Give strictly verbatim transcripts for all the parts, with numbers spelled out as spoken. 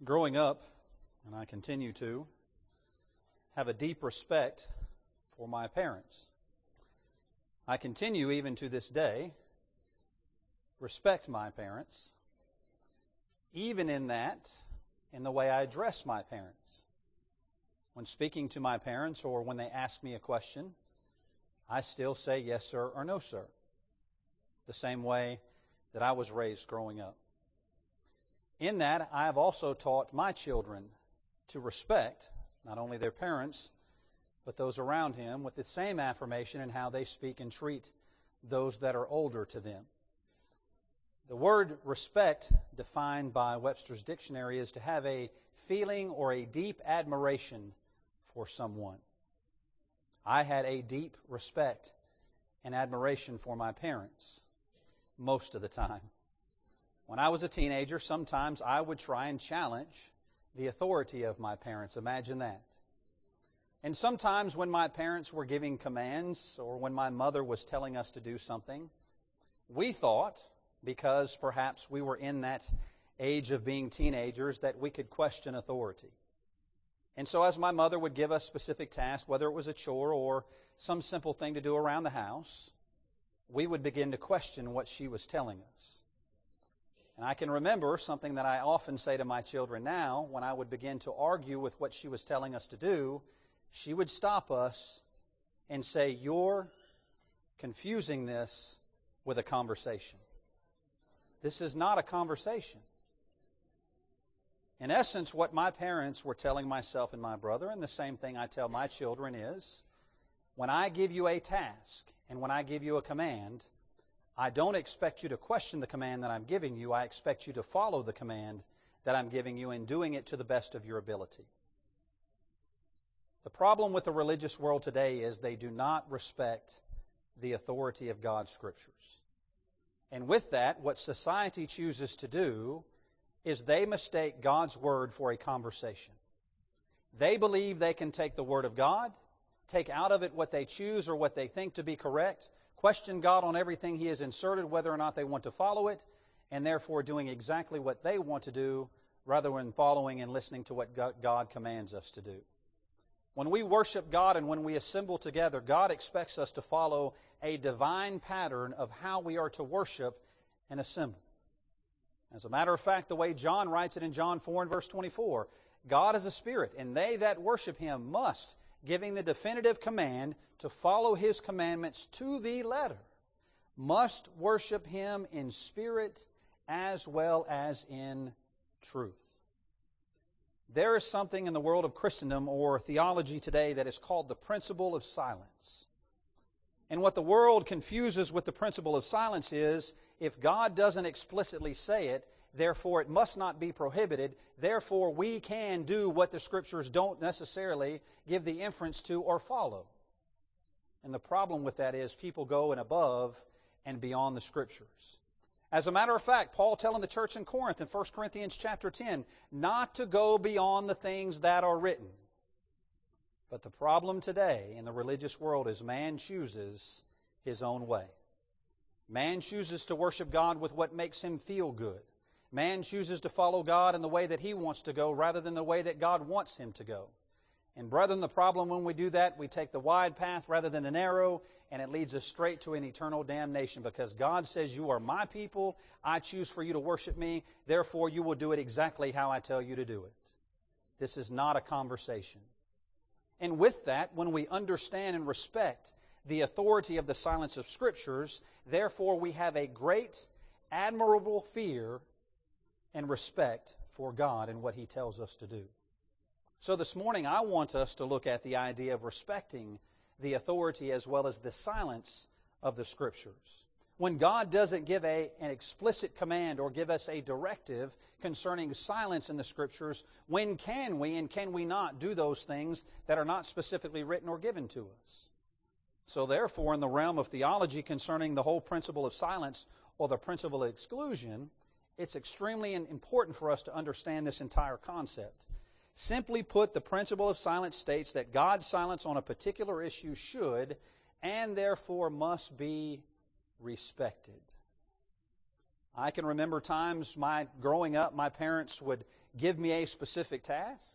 Growing up, and I continue to, have a deep respect for my parents. I continue, even to this day, respect my parents, even in that, in the way I address my parents. When speaking to my parents or when they ask me a question, I still say yes, sir, or no, sir, the same way that I was raised growing up. In that, I have also taught my children to respect not only their parents, but those around him with the same affirmation in how they speak and treat those that are older to them. The word respect, defined by Webster's Dictionary, is to have a feeling or a deep admiration for someone. I had a deep respect and admiration for my parents most of the time. When I was a teenager, sometimes I would try and challenge the authority of my parents. Imagine that. And sometimes when my parents were giving commands or when my mother was telling us to do something, we thought, because perhaps we were in that age of being teenagers, that we could question authority. And so as my mother would give us specific tasks, whether it was a chore or some simple thing to do around the house, we would begin to question what she was telling us. And I can remember something that I often say to my children now, when I would begin to argue with what she was telling us to do, she would stop us and say, "You're confusing this with a conversation. This is not a conversation." In essence, what my parents were telling myself and my brother, and the same thing I tell my children, is when I give you a task and when I give you a command, I don't expect you to question the command that I'm giving you. I expect you to follow the command that I'm giving you and doing it to the best of your ability. The problem with the religious world today is they do not respect the authority of God's Scriptures. And with that, what society chooses to do is they mistake God's Word for a conversation. They believe they can take the Word of God, take out of it what they choose or what they think to be correct, question God on everything He has inserted, whether or not they want to follow it, and therefore doing exactly what they want to do rather than following and listening to what God commands us to do. When we worship God and when we assemble together, God expects us to follow a divine pattern of how we are to worship and assemble. As a matter of fact, the way John writes it in John four and verse twenty-four, God is a spirit, and they that worship Him must, giving the definitive command to follow His commandments to the letter, must worship Him in spirit as well as in truth. There is something in the world of Christendom or theology today that is called the principle of silence. And what the world confuses with the principle of silence is, if God doesn't explicitly say it, therefore it must not be prohibited, therefore we can do what the Scriptures don't necessarily give the inference to or follow. And the problem with that is people go and above and beyond the Scriptures. As a matter of fact, Paul telling the church in Corinth in First Corinthians chapter ten, not to go beyond the things that are written. But the problem today in the religious world is man chooses his own way. Man chooses to worship God with what makes him feel good. Man chooses to follow God in the way that he wants to go rather than the way that God wants him to go. And brethren, the problem when we do that, we take the wide path rather than the narrow, and it leads us straight to an eternal damnation, because God says, "You are my people, I choose for you to worship me, therefore you will do it exactly how I tell you to do it." This is not a conversation. And with that, when we understand and respect the authority of the silence of Scriptures, therefore we have a great, admirable fear and respect for God and what He tells us to do. So this morning I want us to look at the idea of respecting the authority as well as the silence of the Scriptures. When God doesn't give a, an explicit command or give us a directive concerning silence in the Scriptures, when can we and can we not do those things that are not specifically written or given to us? So therefore, in the realm of theology concerning the whole principle of silence or the principle of exclusion, it's extremely important for us to understand this entire concept. Simply put, the principle of silence states that God's silence on a particular issue should and therefore must be respected. I can remember times my growing up, my parents would give me a specific task,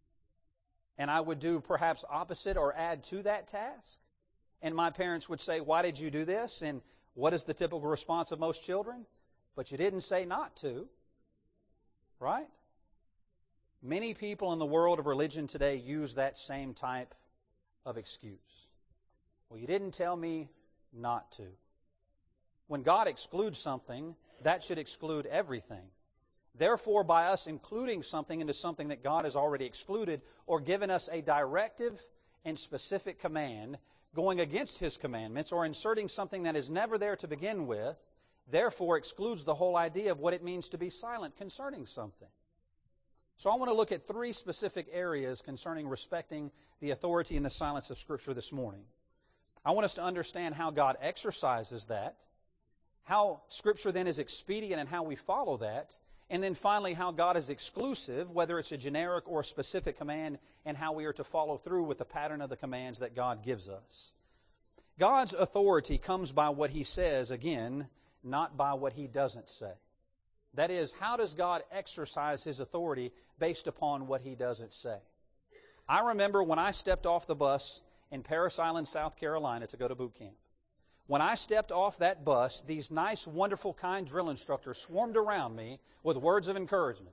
and I would do perhaps opposite or add to that task. And my parents would say, "Why did you do this?" And what is the typical response of most children? "But you didn't say not to." Right? Many people in the world of religion today use that same type of excuse. "Well, you didn't tell me not to." When God excludes something, that should exclude everything. Therefore, by us including something into something that God has already excluded or given us a directive and specific command, going against His commandments or inserting something that is never there to begin with, therefore excludes the whole idea of what it means to be silent concerning something. So I want to look at three specific areas concerning respecting the authority and the silence of Scripture this morning. I want us to understand how God exercises that, how Scripture then is expedient and how we follow that, and then finally how God is exclusive, whether it's a generic or a specific command, and how we are to follow through with the pattern of the commands that God gives us. God's authority comes by what He says, again, not by what He doesn't say. That is, how does God exercise His authority based upon what He doesn't say? I remember when I stepped off the bus in Parris Island, South Carolina to go to boot camp. When I stepped off that bus, these nice, wonderful, kind drill instructors swarmed around me with words of encouragement.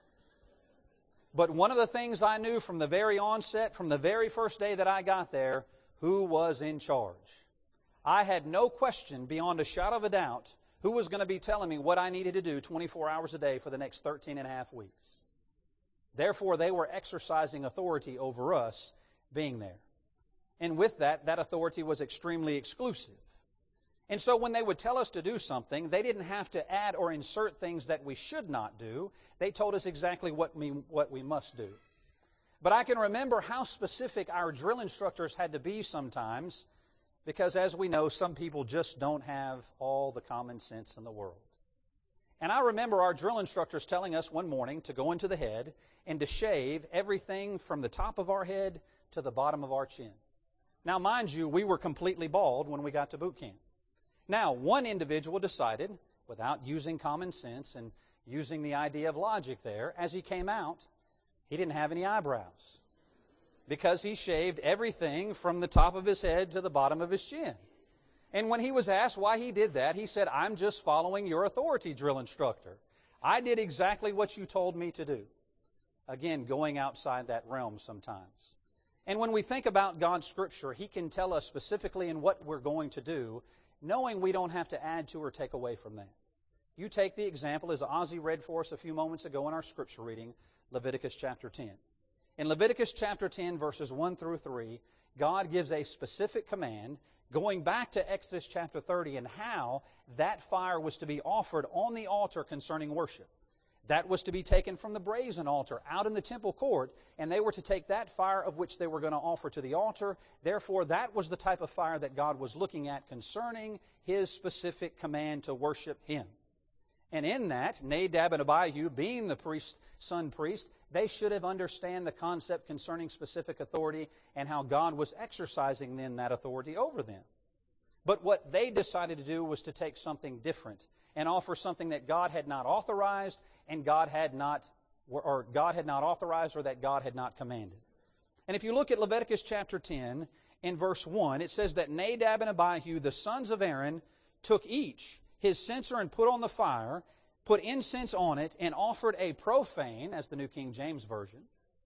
But one of the things I knew from the very onset, from the very first day that I got there, who was in charge. I had no question beyond a shadow of a doubt who was going to be telling me what I needed to do twenty-four hours a day for the next thirteen and a half weeks. Therefore, they were exercising authority over us being there. And with that, that authority was extremely exclusive. And so when they would tell us to do something, they didn't have to add or insert things that we should not do. They told us exactly what we, what we must do. But I can remember how specific our drill instructors had to be sometimes, because as we know, some people just don't have all the common sense in the world. And I remember our drill instructors telling us one morning to go into the head and to shave everything from the top of our head to the bottom of our chin. Now, mind you, we were completely bald when we got to boot camp. Now, one individual decided, without using common sense and using the idea of logic there, as he came out, he didn't have any eyebrows because he shaved everything from the top of his head to the bottom of his chin. And when he was asked why he did that, he said, "I'm just following your authority, drill instructor. I did exactly what you told me to do." Again, going outside that realm sometimes. And when we think about God's Scripture, He can tell us specifically in what we're going to do, knowing we don't have to add to or take away from that. You take the example, as Ozzy read for us a few moments ago in our Scripture reading, Leviticus chapter ten. In Leviticus chapter ten, verses one through three, God gives a specific command going back to Exodus chapter thirty and how that fire was to be offered on the altar concerning worship. That was to be taken from the brazen altar out in the temple court, and they were to take that fire of which they were going to offer to the altar. Therefore, that was the type of fire that God was looking at concerning His specific command to worship Him. And in that, Nadab and Abihu, being the priest, son priest, they should have understand the concept concerning specific authority and how God was exercising then that authority over them. But what they decided to do was to take something different and offer something that God had not authorized and God had not, or God had not authorized or that God had not commanded. And if you look at Leviticus chapter ten, in verse one, it says that Nadab and Abihu, the sons of Aaron, took each his censer and put on the fire, put incense on it, and offered a profane, as the New King James Version.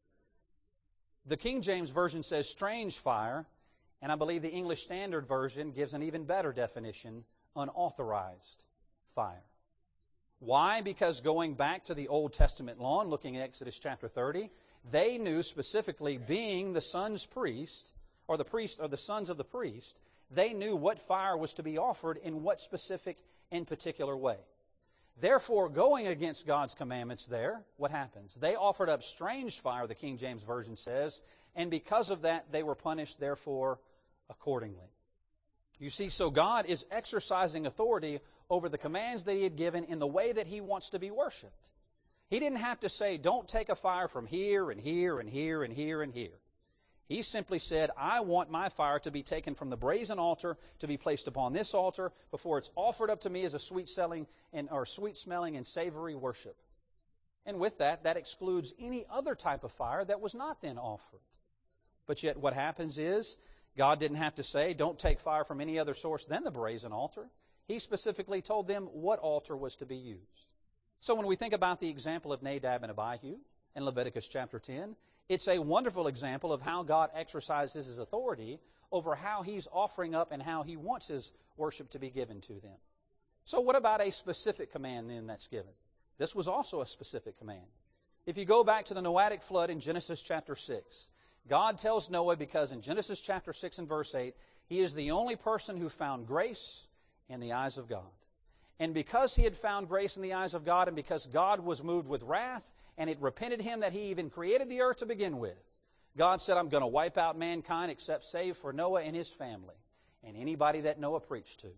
The King James Version says strange fire, and I believe the English Standard Version gives an even better definition, unauthorized fire. Why? Because going back to the Old Testament law and looking at Exodus chapter thirty, they knew specifically, being the son's priest, or the priest, or the sons of the priest, they knew what fire was to be offered in what specific and particular way. Therefore, going against God's commandments there, what happens? They offered up strange fire, the King James Version says, and because of that, they were punished, therefore, accordingly. You see, so God is exercising authority over the commands that He had given in the way that He wants to be worshipped. He didn't have to say, don't take a fire from here and here and here and here and here. He simply said, I want my fire to be taken from the brazen altar to be placed upon this altar before it's offered up to me as a sweet selling and or sweet smelling and savory worship. And with that, that excludes any other type of fire that was not then offered. But yet what happens is, God didn't have to say, don't take fire from any other source than the brazen altar. He specifically told them what altar was to be used. So when we think about the example of Nadab and Abihu in Leviticus chapter ten, it's a wonderful example of how God exercises His authority over how He's offering up and how He wants His worship to be given to them. So what about a specific command then that's given? This was also a specific command. If you go back to the Noahic flood in Genesis chapter six, God tells Noah, because in Genesis chapter six and verse eight, he is the only person who found grace in the eyes of God. And because he had found grace in the eyes of God, and because God was moved with wrath, and it repented him that he even created the earth to begin with, God said, I'm going to wipe out mankind except save for Noah and his family, and anybody that Noah preached to.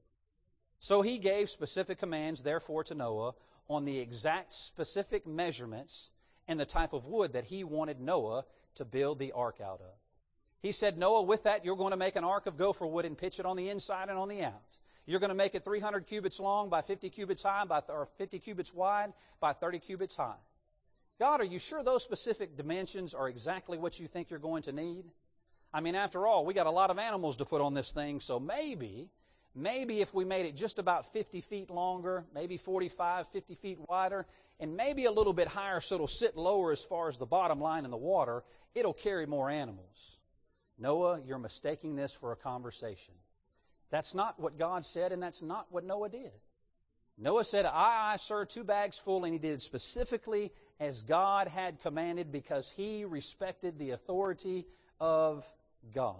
So he gave specific commands, therefore, to Noah on the exact specific measurements and the type of wood that he wanted Noah to build the ark out of. He said, Noah, with that, you're going to make an ark of gopher wood and pitch it on the inside and on the out. You're going to make it three hundred cubits long by fifty cubits high, by or fifty cubits wide by thirty cubits high. God, are you sure those specific dimensions are exactly what you think you're going to need? I mean, after all, we got a lot of animals to put on this thing, so maybe, maybe if we made it just about fifty feet longer, maybe forty-five, fifty feet wider, and maybe a little bit higher so it'll sit lower as far as the bottom line in the water, it'll carry more animals. Noah, you're mistaking this for a conversation. That's not what God said, and that's not what Noah did. Noah said, aye, aye, sir, two bags full, and he did specifically as God had commanded because he respected the authority of God.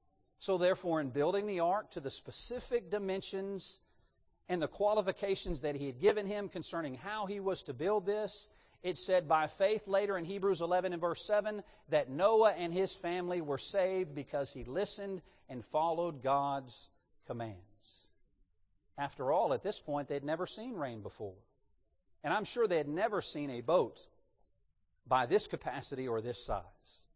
So therefore, in building the ark to the specific dimensions and the qualifications that he had given him concerning how he was to build this, it said by faith later in Hebrews eleven and verse seven that Noah and his family were saved because he listened and followed God's commands. After all, at this point, they'd never seen rain before. And I'm sure they had never seen a boat by this capacity or this size.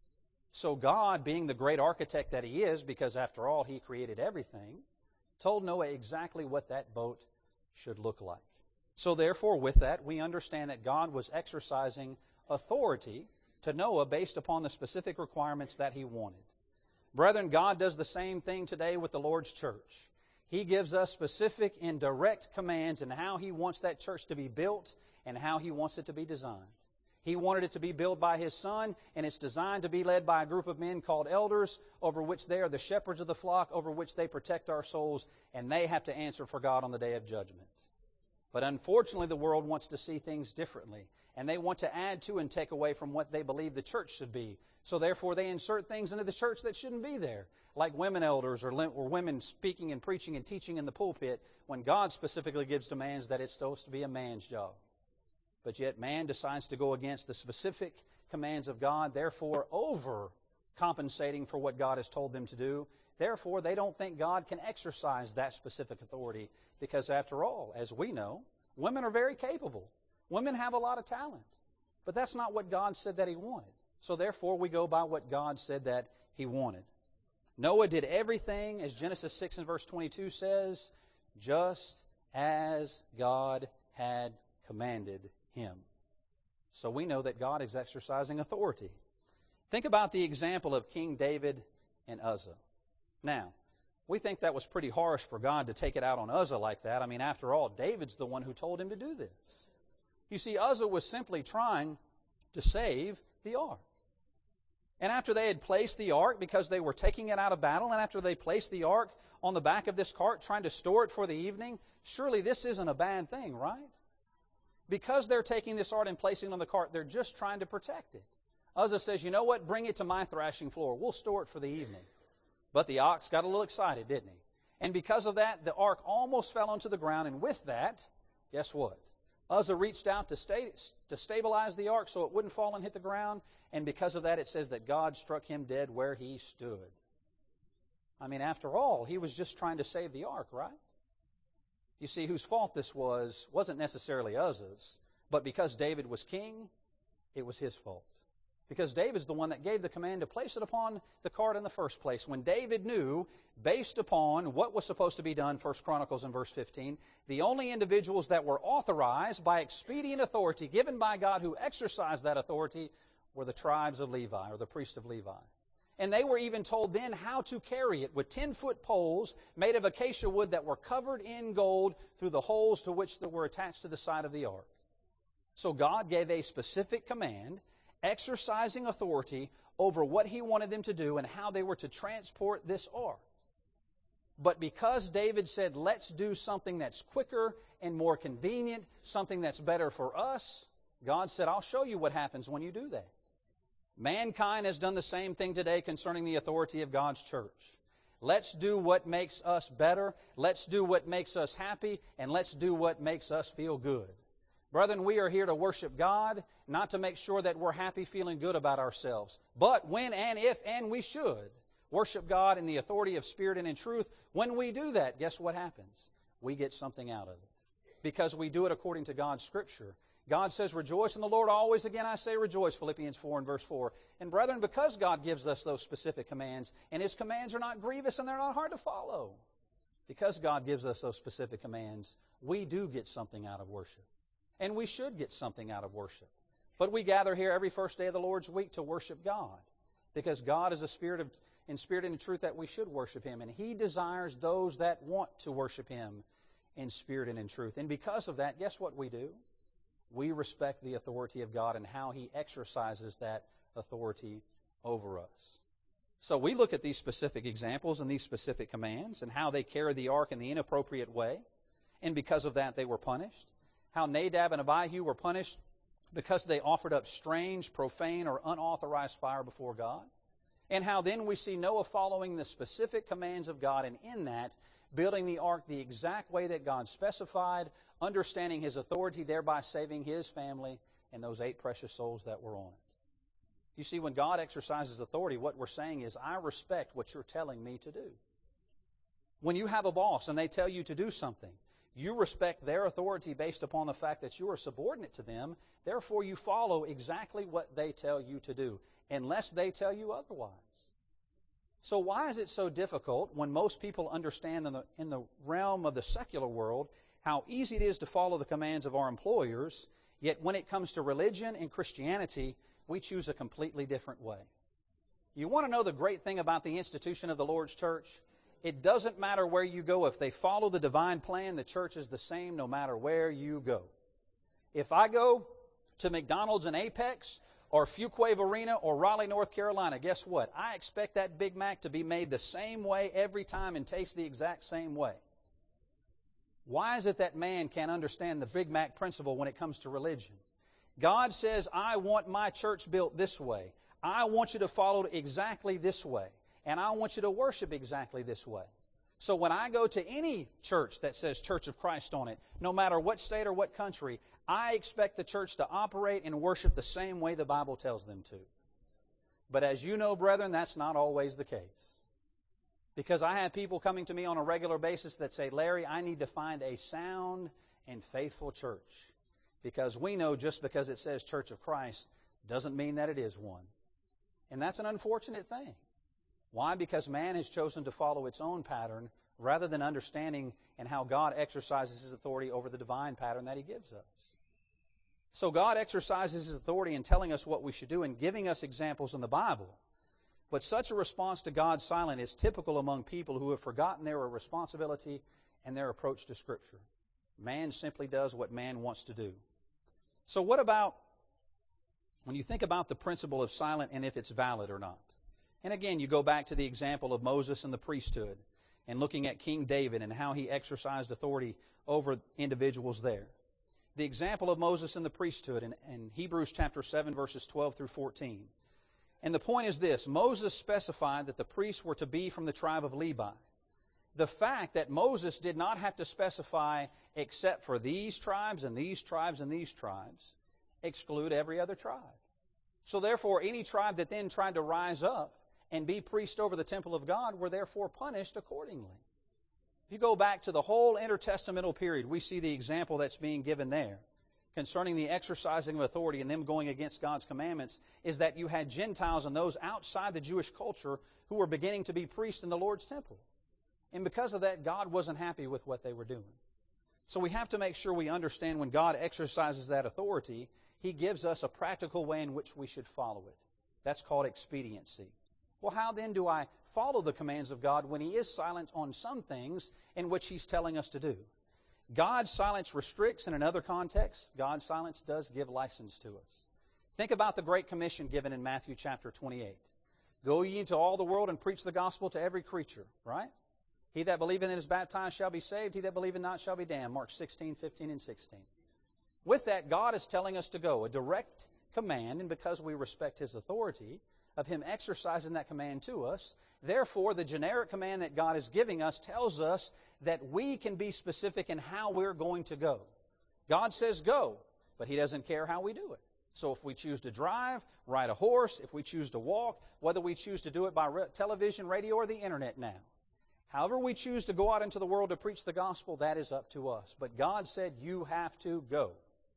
So God, being the great architect that He is, because after all, He created everything, told Noah exactly what that boat should look like. So therefore, with that, we understand that God was exercising authority to Noah based upon the specific requirements that He wanted. Brethren, God does the same thing today with the Lord's church. He gives us specific and direct commands in how He wants that church to be built and how He wants it to be designed. He wanted it to be built by His Son, and it's designed to be led by a group of men called elders, over which they are the shepherds of the flock, over which they protect our souls, and they have to answer for God on the day of judgment. But unfortunately, the world wants to see things differently, and they want to add to and take away from what they believe the church should be. So therefore, they insert things into the church that shouldn't be there, like women elders or, or women speaking and preaching and teaching in the pulpit, when God specifically gives demands that it's supposed to be a man's job. But yet man decides to go against the specific commands of God, therefore overcompensating for what God has told them to do. Therefore, they don't think God can exercise that specific authority because, after all, as we know, women are very capable. Women have a lot of talent. But that's not what God said that He wanted. So therefore, we go by what God said that He wanted. Noah did everything, as Genesis six and verse twenty-two says, just as God had commanded him. So we know that God is exercising authority. Think about the example of King David and Uzzah. Now, we think that was pretty harsh for God to take it out on Uzzah like that. I mean, after all, David's the one who told him to do this. You see, Uzzah was simply trying to save the ark. And after they had placed the ark, because they were taking it out of battle, and after they placed the ark on the back of this cart, trying to store it for the evening, surely this isn't a bad thing, right? Because they're taking this ark and placing it on the cart, they're just trying to protect it. Uzzah says, you know what, bring it to my thrashing floor. We'll store it for the evening. But the ox got a little excited, didn't he? And because of that, the ark almost fell onto the ground, and with that, guess what? Uzzah reached out to, stay, to stabilize the ark so it wouldn't fall and hit the ground, and because of that, it says that God struck him dead where he stood. I mean, after all, he was just trying to save the ark, right? You see, whose fault this was wasn't necessarily Uzzah's, but because David was king, it was his fault. Because David's the one that gave the command to place it upon the cart in the first place. When David knew, based upon what was supposed to be done, First Chronicles in verse fifteen, the only individuals that were authorized by expedient authority given by God who exercised that authority were the tribes of Levi, or the priest of Levi. And they were even told then how to carry it with ten-foot poles made of acacia wood that were covered in gold through the holes to which they were attached to the side of the ark. So God gave a specific command, exercising authority over what He wanted them to do and how they were to transport this ark. But because David said, let's do something that's quicker and more convenient, something that's better for us, God said, I'll show you what happens when you do that. Mankind has done the same thing today concerning the authority of God's church. Let's do what makes us better, let's do what makes us happy, and let's do what makes us feel good. Brethren, we are here to worship God, not to make sure that we're happy, feeling good about ourselves. But when and if and we should worship God in the authority of Spirit and in truth, when we do that, guess what happens? We get something out of it. Because we do it according to God's Scripture. God says, rejoice in the Lord always. Again, I say rejoice, Philippians four and verse four. And brethren, because God gives us those specific commands, and His commands are not grievous and they're not hard to follow, because God gives us those specific commands, we do get something out of worship. And we should get something out of worship. But we gather here every first day of the Lord's week to worship God. Because God is a spirit of, in spirit and in truth that we should worship Him. And He desires those that want to worship Him in spirit and in truth. And because of that, guess what we do? We respect the authority of God and how He exercises that authority over us. So we look at these specific examples and these specific commands and how they carried the ark in the inappropriate way. And because of that, they were punished. How Nadab and Abihu were punished because they offered up strange, profane, or unauthorized fire before God. And how then we see Noah following the specific commands of God, and in that, building the ark the exact way that God specified, understanding His authority, thereby saving his family and those eight precious souls that were on it. You see, when God exercises authority, what we're saying is, I respect what you're telling me to do. When you have a boss and they tell you to do something, you respect their authority based upon the fact that you are subordinate to them. Therefore, you follow exactly what they tell you to do, unless they tell you otherwise. So why is it so difficult when most people understand in the, in the realm of the secular world how easy it is to follow the commands of our employers, yet when it comes to religion and Christianity, we choose a completely different way? You want to know the great thing about the institution of the Lord's church? It doesn't matter where you go. If they follow the divine plan, the church is the same no matter where you go. If I go to McDonald's in Apex or Fuquay Arena or Raleigh, North Carolina, guess what? I expect that Big Mac to be made the same way every time and taste the exact same way. Why is it that man can't understand the Big Mac principle when it comes to religion? God says, I want my church built this way. I want you to follow exactly this way. And I want you to worship exactly this way. So when I go to any church that says Church of Christ on it, no matter what state or what country, I expect the church to operate and worship the same way the Bible tells them to. But as you know, brethren, that's not always the case. Because I have people coming to me on a regular basis that say, Larry, I need to find a sound and faithful church. Because we know just because it says Church of Christ doesn't mean that it is one. And that's an unfortunate thing. Why? Because man has chosen to follow its own pattern rather than understanding and how God exercises His authority over the divine pattern that He gives us. So God exercises His authority in telling us what we should do and giving us examples in the Bible. But such a response to God's silence is typical among people who have forgotten their responsibility and their approach to Scripture. Man simply does what man wants to do. So what about when you think about the principle of silence and if it's valid or not? And again, you go back to the example of Moses and the priesthood and looking at King David and how he exercised authority over individuals there. The example of Moses and the priesthood in, in Hebrews chapter seven, verses twelve through fourteen. And the point is this: Moses specified that the priests were to be from the tribe of Levi. The fact that Moses did not have to specify except for these tribes and these tribes and these tribes exclude every other tribe. So therefore, any tribe that then tried to rise up and be priest over the temple of God were therefore punished accordingly. If you go back to the whole intertestamental period, we see the example that's being given there. concerning the exercising of authority and them going against God's commandments is that you had Gentiles and those outside the Jewish culture who were beginning to be priests in the Lord's temple. And because of that, God wasn't happy with what they were doing. So we have to make sure we understand when God exercises that authority, He gives us a practical way in which we should follow it. That's called expediency. Well, how then do I follow the commands of God when He is silent on some things in which He's telling us to do? God's silence restricts in another context. God's silence does give license to us. Think about the Great Commission given in Matthew chapter twenty-eight. Go ye into all the world and preach the gospel to every creature, right? He that believeth and is baptized shall be saved. He that believeth not shall be damned. Mark sixteen, fifteen, and sixteen. With that, God is telling us to go, a direct command, and because we respect His authority of Him exercising that command to us, therefore the generic command that God is giving us tells us that we can be specific in how we're going to go. God says go, but He doesn't care how we do it. So if we choose to drive, ride a horse, if we choose to walk, whether we choose to do it by television, radio, or the internet now, however we choose to go out into the world to preach the gospel, that is up to us. But God said you have to go.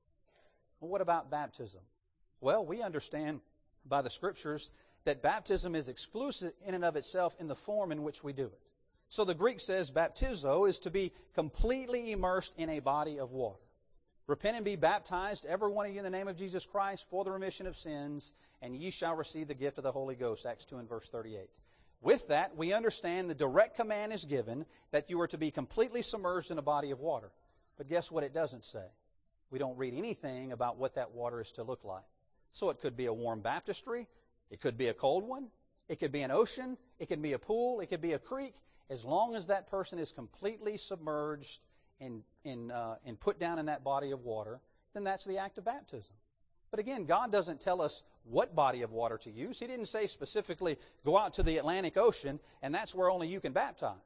Well, what about baptism? Well, we understand by the Scriptures that baptism is exclusive in and of itself in the form in which we do it. So the Greek says baptizo is to be completely immersed in a body of water. Repent and be baptized, every one of you, in the name of Jesus Christ for the remission of sins, and ye shall receive the gift of the Holy Ghost, Acts two and verse thirty-eight. With that, we understand the direct command is given that you are to be completely submerged in a body of water. But guess what it doesn't say? We don't read anything about what that water is to look like. So it could be a warm baptistry, it could be a cold one, it could be an ocean, it could be a pool, it could be a creek. As long as that person is completely submerged and, and, uh, and put down in that body of water, then that's the act of baptism. But again, God doesn't tell us what body of water to use. He didn't say specifically, go out to the Atlantic Ocean, and that's where only you can baptize.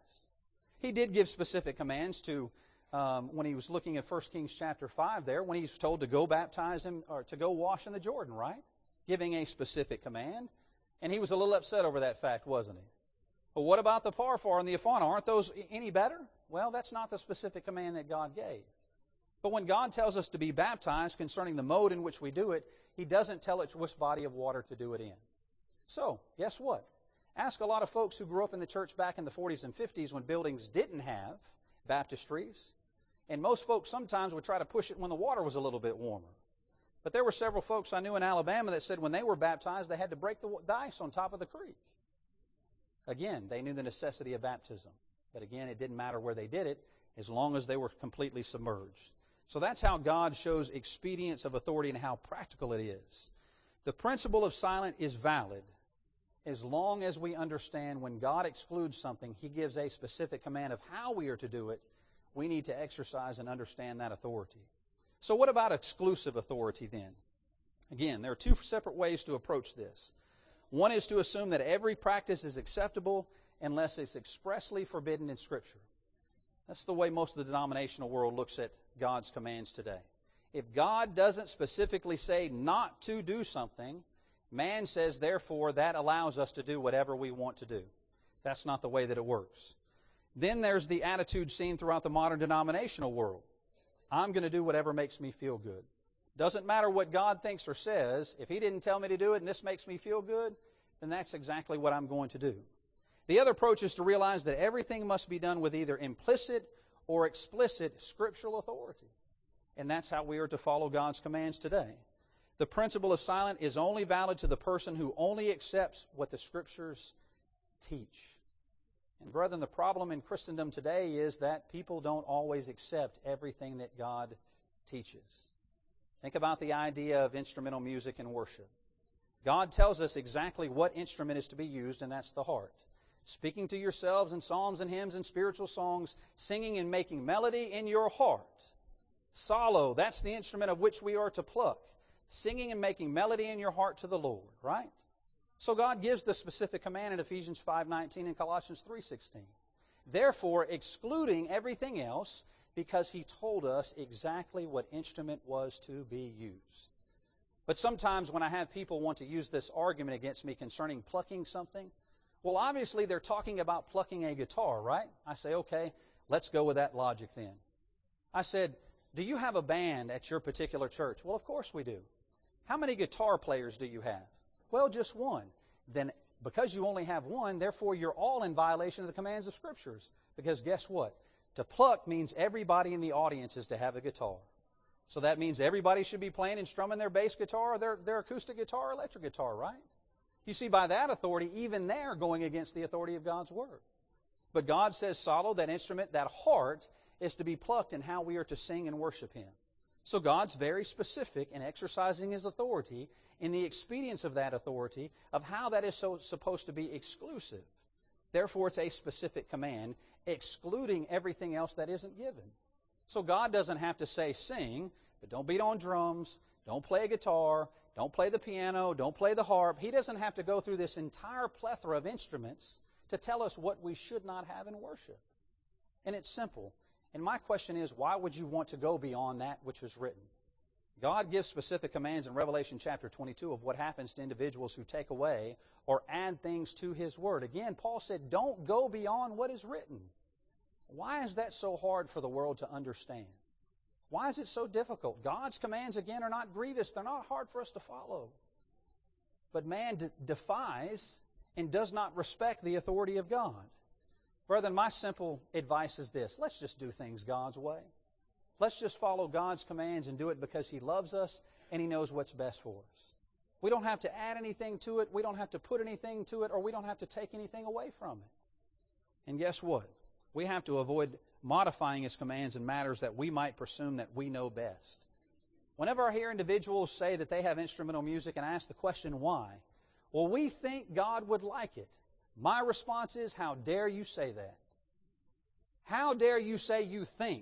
He did give specific commands to, um, when he was looking at First Kings chapter five there, when he's told to go baptize him, or to go wash in the Jordan, right? Giving a specific command. And he was a little upset over that fact, wasn't he? But what about the Parfar and the Afana? Aren't those any better? Well, that's not the specific command that God gave. But when God tells us to be baptized concerning the mode in which we do it, He doesn't tell us which body of water to do it in. So, guess what? Ask a lot of folks who grew up in the church back in the forties and fifties when buildings didn't have baptistries. And most folks sometimes would try to push it when the water was a little bit warmer. But there were several folks I knew in Alabama that said when they were baptized, they had to break the, the ice on top of the creek. Again, they knew the necessity of baptism. But again, it didn't matter where they did it as long as they were completely submerged. So that's how God shows expedience of authority and how practical it is. The principle of silence is valid as long as we understand when God excludes something, He gives a specific command of how we are to do it. We need to exercise and understand that authority. So what about exclusive authority then? Again, there are two separate ways to approach this. One is to assume that every practice is acceptable unless it's expressly forbidden in Scripture. That's the way most of the denominational world looks at God's commands today. If God doesn't specifically say not to do something, man says, therefore, that allows us to do whatever we want to do. That's not the way that it works. Then there's the attitude seen throughout the modern denominational world. I'm going to do whatever makes me feel good. Doesn't matter what God thinks or says. If He didn't tell me to do it and this makes me feel good, then that's exactly what I'm going to do. The other approach is to realize that everything must be done with either implicit or explicit scriptural authority. And that's how we are to follow God's commands today. The principle of silence is only valid to the person who only accepts what the Scriptures teach. And brethren, the problem in Christendom today is that people don't always accept everything that God teaches. Think about the idea of instrumental music and worship. God tells us exactly what instrument is to be used, and that's the heart. Speaking to yourselves in psalms and hymns and spiritual songs, singing and making melody in your heart. Psallo, that's the instrument of which we are to pluck. Singing and making melody in your heart to the Lord, right? So God gives the specific command in Ephesians five nineteen and Colossians three sixteen. Therefore, excluding everything else, because He told us exactly what instrument was to be used. But sometimes when I have people want to use this argument against me concerning plucking something, well, obviously they're talking about plucking a guitar, right? I say, okay, let's go with that logic then. I said, Do you have a band at your particular church? Well, of course we do. How many guitar players do you have? Well, just one. Then because you only have one, therefore you're all in violation of the commands of Scriptures. Because guess what? To pluck means everybody in the audience is to have a guitar. So that means everybody should be playing and strumming their bass guitar or their, their acoustic guitar or electric guitar, right? You see, by that authority, even they're going against the authority of God's Word. But God says, Solo, that instrument, that heart, is to be plucked in how we are to sing and worship Him. So God's very specific in exercising His authority in the expedience of that authority of how that is so supposed to be exclusive. Therefore, it's a specific command, excluding everything else that isn't given. So God doesn't have to say sing, but don't beat on drums, don't play a guitar, don't play the piano, don't play the harp. He doesn't have to go through this entire plethora of instruments to tell us what we should not have in worship. And it's simple. And my question is, why would you want to go beyond that which was written? God gives specific commands in Revelation chapter twenty-two of what happens to individuals who take away or add things to His Word. Again, Paul said, don't go beyond what is written. Why is that so hard for the world to understand? Why is it so difficult? God's commands, again, are not grievous. They're not hard for us to follow. But man de- defies and does not respect the authority of God. Brethren, my simple advice is this. Let's just do things God's way. Let's just follow God's commands and do it because He loves us and He knows what's best for us. We don't have to add anything to it. We don't have to put anything to it, or we don't have to take anything away from it. And guess what? We have to avoid modifying His commands in matters that we might presume that we know best. Whenever I hear individuals say that they have instrumental music and I ask the question, why? Well, we think God would like it. My response is, how dare you say that? How dare you say you think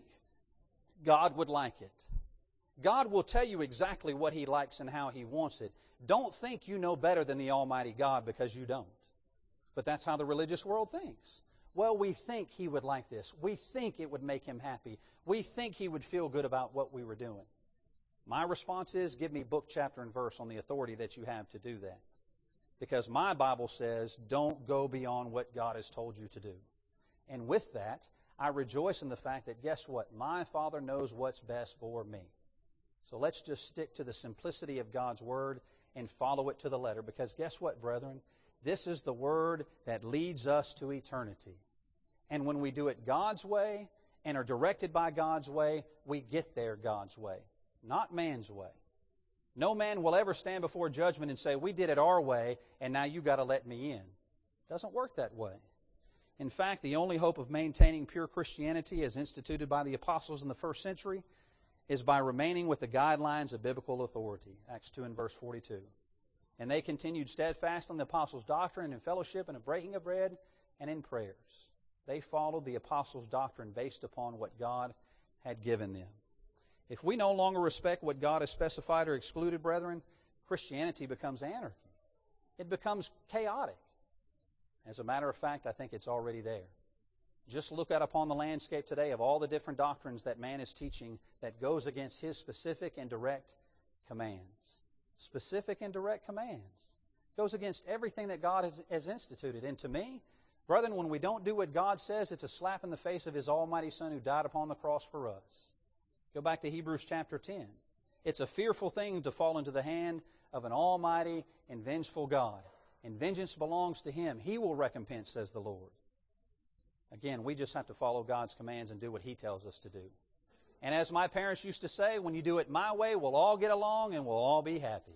God would like it? God will tell you exactly what He likes and how He wants it. Don't think you know better than the Almighty God, because you don't. But that's how the religious world thinks. Well, we think He would like this. We think it would make Him happy. We think He would feel good about what we were doing. My response is, give me book, chapter, and verse on the authority that you have to do that. Because my Bible says, don't go beyond what God has told you to do. And with that, I rejoice in the fact that, guess what? My Father knows what's best for me. So let's just stick to the simplicity of God's Word and follow it to the letter. Because guess what, brethren? This is the Word that leads us to eternity. And when we do it God's way and are directed by God's way, we get there God's way, not man's way. No man will ever stand before judgment and say, we did it our way, and now you got to let me in. It doesn't work that way. In fact, the only hope of maintaining pure Christianity as instituted by the apostles in the first century is by remaining with the guidelines of biblical authority. Acts two and verse forty-two. And they continued steadfast in the apostles' doctrine and fellowship and in breaking of bread and in prayers. They followed the apostles' doctrine based upon what God had given them. If we no longer respect what God has specified or excluded, brethren, Christianity becomes anarchy. It becomes chaotic. As a matter of fact, I think it's already there. Just look out upon the landscape today of all the different doctrines that man is teaching that goes against his specific and direct commands. Specific and direct commands. Goes against everything that God has, has instituted. And to me, brethren, when we don't do what God says, it's a slap in the face of His almighty Son who died upon the cross for us. Go back to Hebrews chapter ten. It's a fearful thing to fall into the hand of an almighty and vengeful God. And vengeance belongs to Him. He will recompense, says the Lord. Again, we just have to follow God's commands and do what He tells us to do. And as my parents used to say, when you do it my way, we'll all get along and we'll all be happy.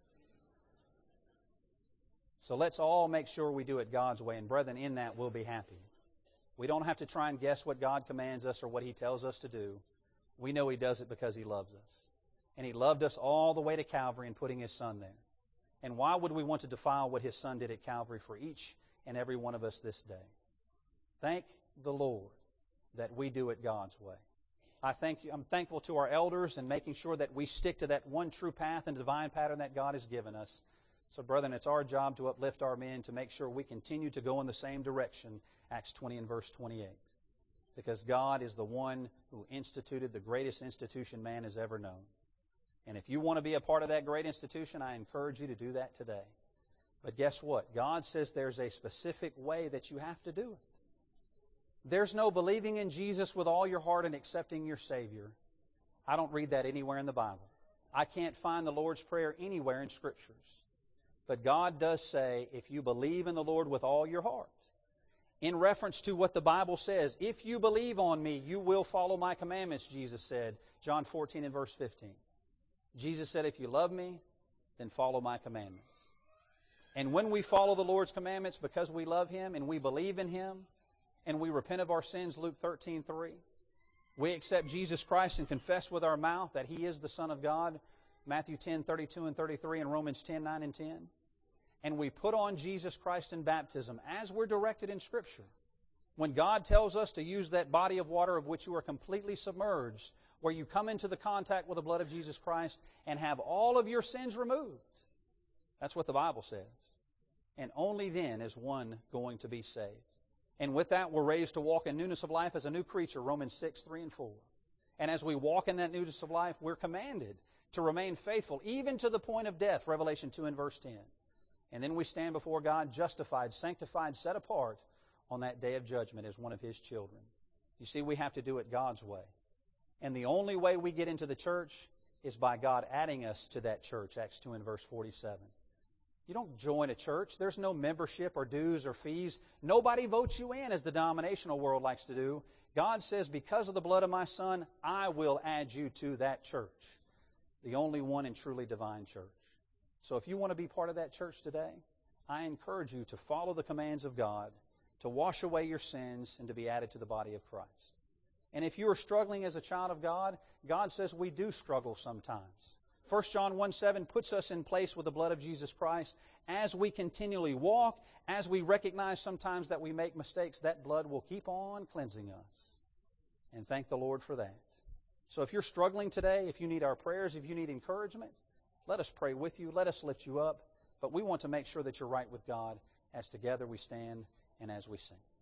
So let's all make sure we do it God's way. And brethren, in that we'll be happy. We don't have to try and guess what God commands us or what He tells us to do. We know He does it because He loves us. And He loved us all the way to Calvary in putting His Son there. And why would we want to defile what His Son did at Calvary for each and every one of us this day? Thank the Lord that we do it God's way. I thank you, I'm thankful to our elders in making sure that we stick to that one true path and divine pattern that God has given us. So, brethren, it's our job to uplift our men to make sure we continue to go in the same direction, Acts twenty and verse twenty-eight. Because God is the one who instituted the greatest institution man has ever known. And if you want to be a part of that great institution, I encourage you to do that today. But guess what? God says there's a specific way that you have to do it. There's no believing in Jesus with all your heart and accepting your Savior I don't read that anywhere in the Bible. I can't find the Lord's Prayer anywhere in Scriptures. But God does say, if you believe in the Lord with all your heart, in reference to what the Bible says, if you believe on me, you will follow my commandments, Jesus said, John fourteen and verse fifteen. Jesus said, if you love me, then follow my commandments. And when we follow the Lord's commandments because we love Him and we believe in Him and we repent of our sins, Luke thirteen three, we accept Jesus Christ and confess with our mouth that He is the Son of God, Matthew ten thirty-two and thirty-three, and Romans ten nine and ten. And we put on Jesus Christ in baptism as we're directed in Scripture. When God tells us to use that body of water of which you are completely submerged, where you come into the contact with the blood of Jesus Christ and have all of your sins removed. That's what the Bible says. And only then is one going to be saved. And with that, we're raised to walk in newness of life as a new creature, Romans six three and four. And as we walk in that newness of life, we're commanded to remain faithful, even to the point of death, Revelation two and verse ten. And then we stand before God justified, sanctified, set apart on that day of judgment as one of His children. You see, we have to do it God's way. And the only way we get into the church is by God adding us to that church, Acts two and verse forty-seven. You don't join a church. There's no membership or dues or fees. Nobody votes you in, as the denominational world likes to do. God says, because of the blood of my Son, I will add you to that church, the only one and truly divine church. So if you want to be part of that church today, I encourage you to follow the commands of God, to wash away your sins, and to be added to the body of Christ. And if you are struggling as a child of God, God says we do struggle sometimes. First John one seven puts us in place with the blood of Jesus Christ. As we continually walk, as we recognize sometimes that we make mistakes, that blood will keep on cleansing us. And thank the Lord for that. So if you're struggling today, if you need our prayers, if you need encouragement, let us pray with you. Let us lift you up. But we want to make sure that you're right with God as together we stand and as we sing.